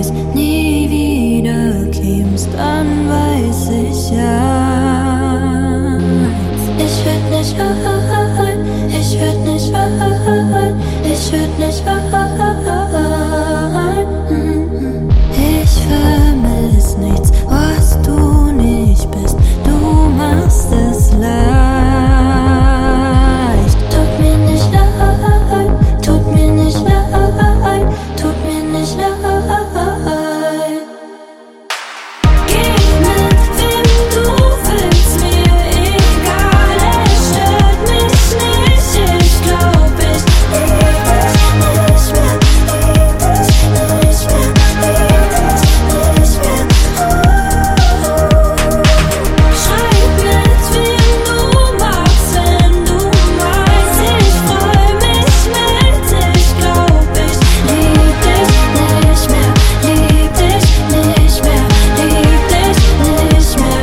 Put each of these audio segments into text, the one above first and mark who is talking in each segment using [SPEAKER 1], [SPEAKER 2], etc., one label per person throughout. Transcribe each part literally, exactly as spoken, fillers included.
[SPEAKER 1] mich nie wieder kämst, dann weiß ich ja. Ich würd nicht weinen, ich würd nicht weinen, ich würd nicht weinen. Ich vermiss nichts, was du nicht bist, du machst es leicht. Tut mir nicht leid, tut mir nicht leid, tut mir nicht leid. Geh mit wem du willst, mir egal, es stört mich nicht. Ich glaub, ich lieb dich nicht mehr, lieb dich nicht mehr, lieb dich nicht mehr. Schreib mit wem du magst, wenn du meinst. Ich freu mich mit, ich glaub, ich lieb dich nicht mehr, lieb dich nicht mehr, lieb dich nicht mehr.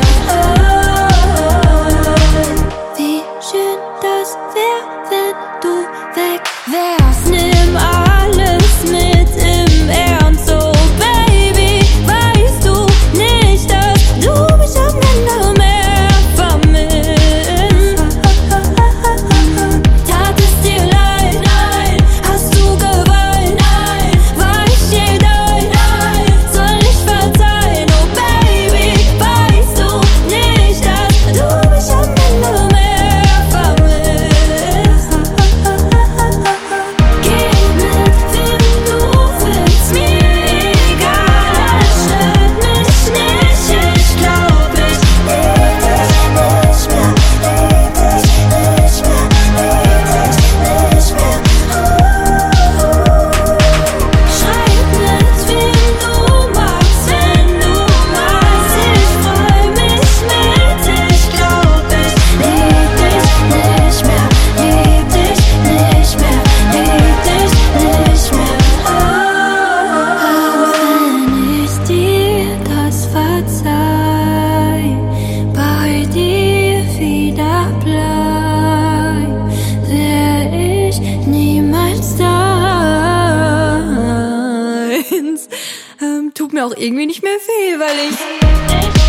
[SPEAKER 1] Wie schön das wär, wenn du weg wärst. Nimm alles mit im Ernst, oh Baby. Weißt du nicht, dass du mich am Ende mehr vermisst? Tat es dir leid? Nein. Hast du geweint? Nein. War ich dir dein? Nein. Soll ich verzeihen? Oh Baby, weißt du nicht, dass du mich am Ende mehr vermisst? Geh mit wem du willst, mir egal, es stört mich nicht. Ich glaub, ich lieb dich nicht mehr, lieb dich nicht mehr, lieb dich nicht mehr. Schreib mit wem du magst, wenn du meinst. Ich freu mich mit, ich glaub, ich lieb dich nicht mehr, lieb dich nicht mehr, lieb dich nicht mehr. Aber wenn ich dir das verzeih, bei dir wieder bleib, wär ich niemals deins. Ähm, tut mir auch irgendwie nicht mehr weh, weil ich